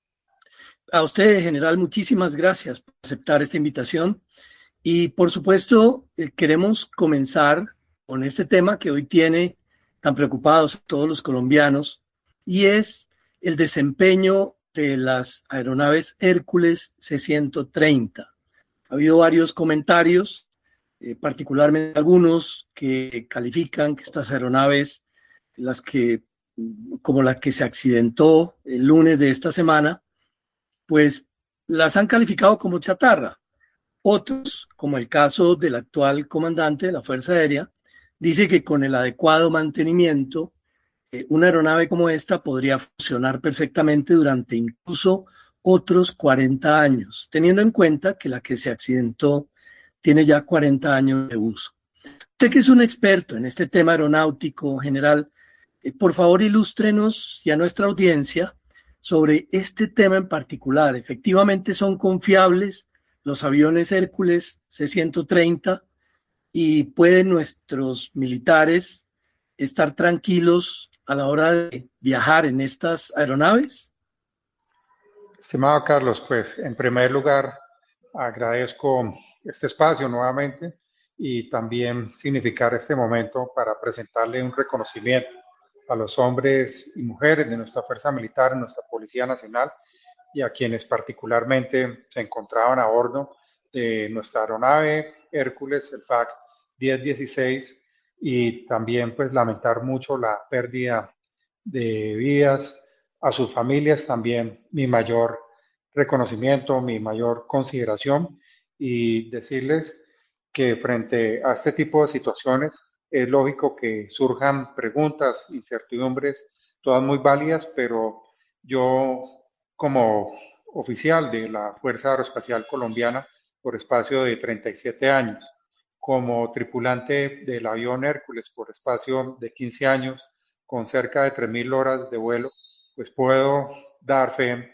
A usted, general, muchísimas gracias por aceptar esta invitación y, por supuesto, eh, queremos comenzar con este tema que hoy tiene tan preocupados a todos los colombianos y es el desempeño de las aeronaves Hércules C ciento treinta. Ha habido varios comentarios, eh, particularmente algunos que califican que estas aeronaves, las que, como la que se accidentó el lunes de esta semana, pues las han calificado como chatarra. Otros, como el caso del actual comandante de la Fuerza Aérea, dice que con el adecuado mantenimiento, eh, una aeronave como esta podría funcionar perfectamente durante incluso otros cuarenta años, teniendo en cuenta que la que se accidentó tiene ya cuarenta años de uso. Usted que es un experto en este tema aeronáutico, general, eh, por favor ilústrenos y a nuestra audiencia sobre este tema en particular. ¿Efectivamente son confiables los aviones Hércules C ciento treinta y pueden nuestros militares estar tranquilos a la hora de viajar en estas aeronaves? Estimado Carlos, pues en primer lugar agradezco este espacio nuevamente y también significar este momento para presentarle un reconocimiento a los hombres y mujeres de nuestra Fuerza Militar, nuestra Policía Nacional y a quienes particularmente se encontraban a bordo de nuestra aeronave Hércules, el F A C diez dieciséis, y también pues lamentar mucho la pérdida de vidas. A sus familias también mi mayor reconocimiento, mi mayor consideración y decirles que frente a este tipo de situaciones es lógico que surjan preguntas, incertidumbres, todas muy válidas, pero yo como oficial de la Fuerza Aeroespacial Colombiana por espacio de treinta y siete años, como tripulante del avión Hércules por espacio de quince años, con cerca de tres mil horas de vuelo, pues puedo dar fe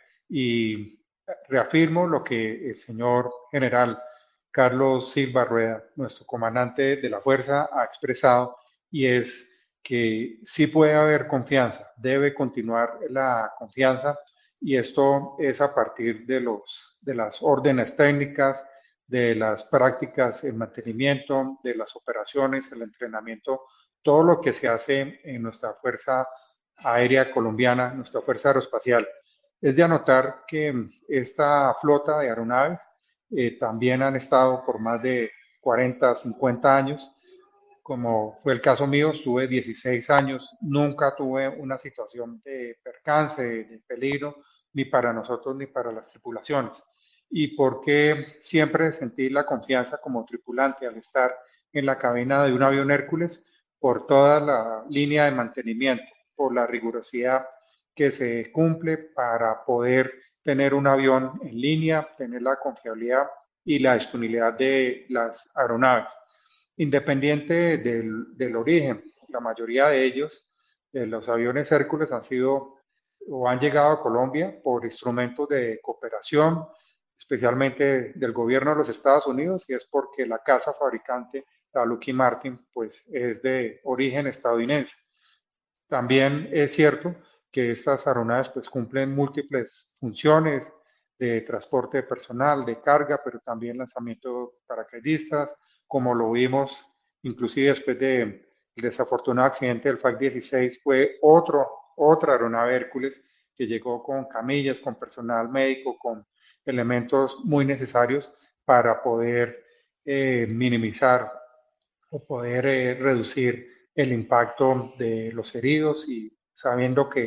y reafirmo lo que el señor general Carlos Silva Rueda, nuestro comandante de la Fuerza, ha expresado, y es que sí puede haber confianza, debe continuar la confianza, y esto es a partir de, los, de las órdenes técnicas, de las prácticas, el mantenimiento, de las operaciones, el entrenamiento, todo lo que se hace en nuestra Fuerza Aérea Colombiana, nuestra Fuerza Aeroespacial. Es de anotar que esta flota de aeronaves eh, también han estado por más de cuarenta, cincuenta años. Como fue el caso mío, estuve dieciséis años, nunca tuve una situación de percance, de peligro, ni para nosotros ni para las tripulaciones. Y porque siempre sentí la confianza como tripulante al estar en la cabina de un avión Hércules por toda la línea de mantenimiento, por la rigurosidad que se cumple para poder tener un avión en línea, tener la confiabilidad y la disponibilidad de las aeronaves. Independiente del, del origen, la mayoría de ellos, de los aviones Hércules han sido o han llegado a Colombia por instrumentos de cooperación, especialmente del gobierno de los Estados Unidos, y es porque la casa fabricante, la Lockheed Martin, pues es de origen estadounidense. También es cierto que estas aeronaves pues cumplen múltiples funciones de transporte de personal, de carga, pero también lanzamiento de paracaidistas, como lo vimos inclusive después del desafortunado accidente del F A C dieciséis, fue otro, otra aeronave Hércules que llegó con camillas, con personal médico, con elementos muy necesarios para poder eh, minimizar o poder eh, reducir el impacto de los heridos, y sabiendo que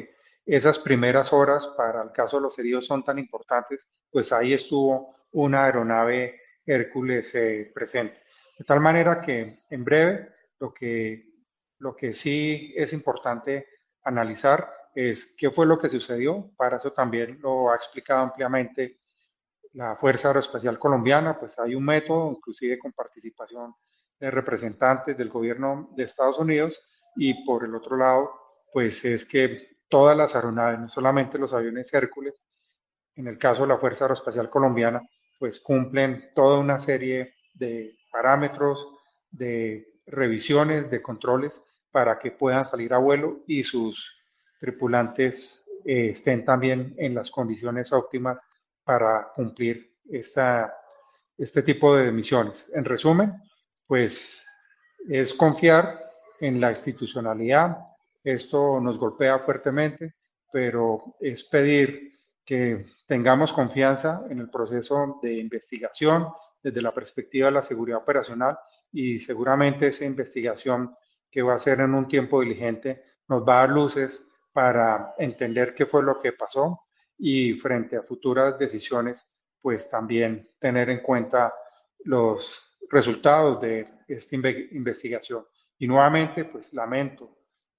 esas primeras horas para el caso de los heridos son tan importantes, pues ahí estuvo una aeronave Hércules eh, presente. De tal manera que en breve lo que, lo que sí es importante analizar es qué fue lo que sucedió. Para eso también lo ha explicado ampliamente la Fuerza Aeroespacial Colombiana, pues hay un método, inclusive con participación de representantes del gobierno de Estados Unidos, y por el otro lado, pues es que todas las aeronaves, no solamente los aviones Hércules, en el caso de la Fuerza Aeroespacial Colombiana, pues cumplen toda una serie de parámetros, de revisiones, de controles para que puedan salir a vuelo y sus tripulantes eh, estén también en las condiciones óptimas para cumplir esta, este tipo de misiones. En resumen, pues es confiar en la institucionalidad. Esto nos golpea fuertemente, pero es pedir que tengamos confianza en el proceso de investigación desde la perspectiva de la seguridad operacional, y seguramente esa investigación, que va a ser en un tiempo diligente, nos va a dar luces para entender qué fue lo que pasó, y frente a futuras decisiones, pues también tener en cuenta los resultados de esta investigación. Y nuevamente, pues lamento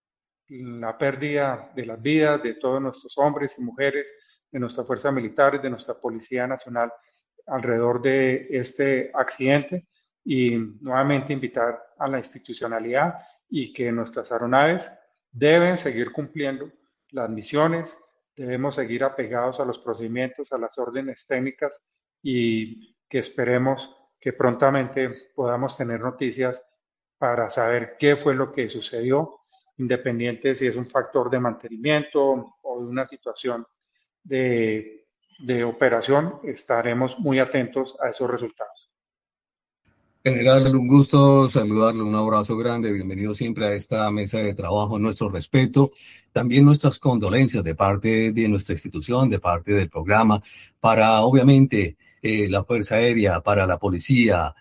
la pérdida de las vidas de todos nuestros hombres y mujeres, de nuestras fuerzas militares, de nuestra Policía Nacional alrededor de este accidente, y nuevamente invitar a la institucionalidad y que nuestras aeronaves deben seguir cumpliendo las misiones, debemos seguir apegados a los procedimientos, a las órdenes técnicas, y que esperemos que prontamente podamos tener noticias para saber qué fue lo que sucedió, independiente si es un factor de mantenimiento o de una situación de, de operación. Estaremos muy atentos a esos resultados. General, un gusto saludarle, un abrazo grande, bienvenido siempre a esta mesa de trabajo, nuestro respeto, también nuestras condolencias de parte de nuestra institución, de parte del programa, para obviamente eh, la Fuerza Aérea, para la policía,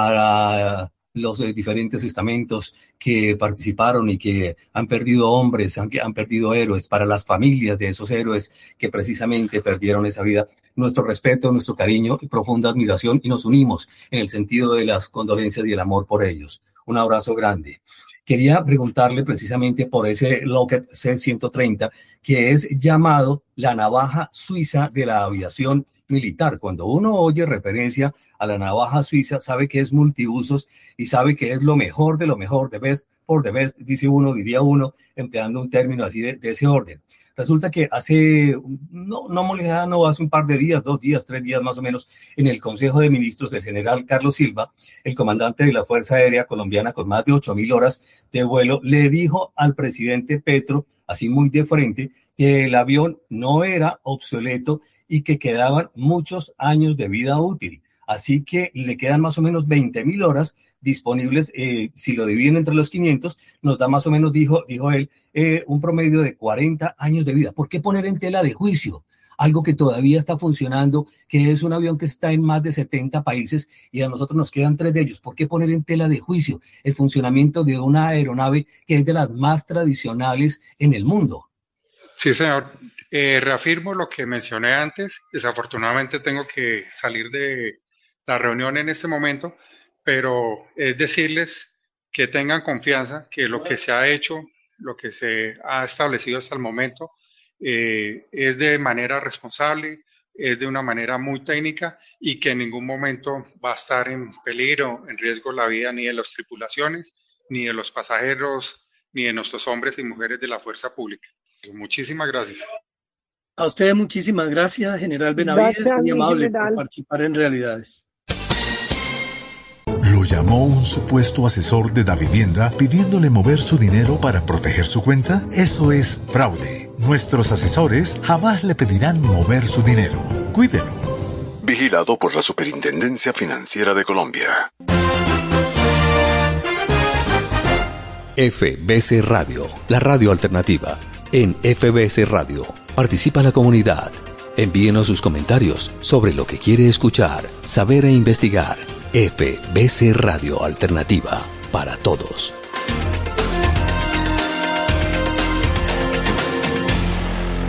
para los eh, diferentes estamentos que participaron y que han perdido hombres, han, han perdido héroes, para las familias de esos héroes que precisamente perdieron esa vida. Nuestro respeto, nuestro cariño y profunda admiración, y nos unimos en el sentido de las condolencias y el amor por ellos. Un abrazo grande. Quería preguntarle precisamente por ese Lockheed C ciento treinta, que es llamado la navaja suiza de la aviación militar. Cuando uno oye referencia a la navaja suiza, sabe que es multiusos y sabe que es lo mejor de lo mejor, the best for the best, dice uno, diría uno, empleando un término así de, de ese orden. Resulta que hace, no, no muy lejano, hace un par de días, dos días, tres días más o menos, en el Consejo de Ministros, el general Carlos Silva, el comandante de la Fuerza Aérea Colombiana con más de ocho mil horas de vuelo, le dijo al presidente Petro, así muy de frente, que el avión no era obsoleto y que quedaban muchos años de vida útil. Así que le quedan más o menos veinte mil horas disponibles. Eh, si lo dividen entre los quinientos, nos da más o menos, dijo, dijo él, eh, un promedio de cuarenta años de vida. ¿Por qué poner en tela de juicio algo que todavía está funcionando, que es un avión que está en más de setenta países y a nosotros nos quedan tres de ellos? ¿Por qué poner en tela de juicio el funcionamiento de una aeronave que es de las más tradicionales en el mundo? Sí, señor. Eh, reafirmo lo que mencioné antes. Desafortunadamente tengo que salir de la reunión en este momento, pero es decirles que tengan confianza que lo que se ha hecho, lo que se ha establecido hasta el momento, eh, es de manera responsable, es de una manera muy técnica, y que en ningún momento va a estar en peligro, en riesgo la vida ni de las tripulaciones, ni de los pasajeros, ni de nuestros hombres y mujeres de la fuerza pública. Muchísimas gracias. A usted muchísimas gracias, general Benavides, muy amable por participar en Realidades. Lo llamó un supuesto asesor de Davivienda pidiéndole mover su dinero para proteger su cuenta. Eso es fraude. Nuestros asesores jamás le pedirán mover su dinero. Cuídelo. Vigilado por la Superintendencia Financiera de Colombia. F B C Radio, la radio alternativa. En F B C Radio, participa la comunidad. Envíenos sus comentarios sobre lo que quiere escuchar, saber e investigar. F B C Radio Alternativa, para todos.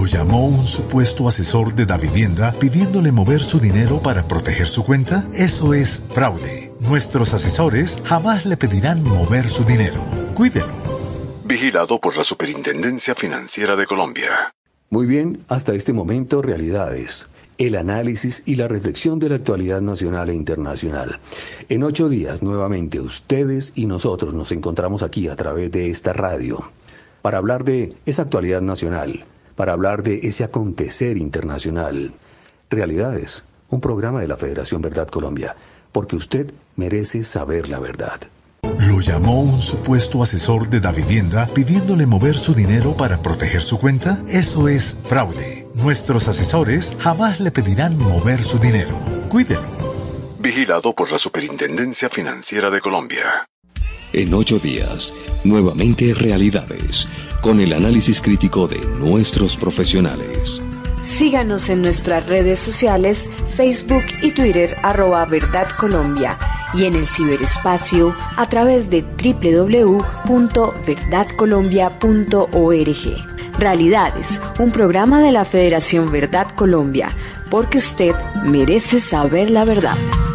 Lo llamó un supuesto asesor de Davivienda pidiéndole mover su dinero para proteger su cuenta. Eso es fraude. Nuestros asesores jamás le pedirán mover su dinero. Cuídelo. Vigilado por la Superintendencia Financiera de Colombia. Muy bien, hasta este momento, realidades. El análisis y la reflexión de la actualidad nacional e internacional. En ocho días, nuevamente, ustedes y nosotros nos encontramos aquí a través de esta radio para hablar de esa actualidad nacional, para hablar de ese acontecer internacional. Realidades, un programa de la Federación Verdad Colombia, porque usted merece saber la verdad. Lo llamó un supuesto asesor de Davivienda pidiéndole mover su dinero para proteger su cuenta. Eso es fraude. Nuestros asesores jamás le pedirán mover su dinero. Cuídelo. Vigilado por la Superintendencia Financiera de Colombia. En ocho días, nuevamente realidades, con el análisis crítico de nuestros profesionales. Síganos en nuestras redes sociales, Facebook y Twitter, arroba Verdad Colombia, y en el ciberespacio a través de doble u doble u doble u punto verdad colombia punto org. Realidades, un programa de la Federación Verdad Colombia, porque usted merece saber la verdad.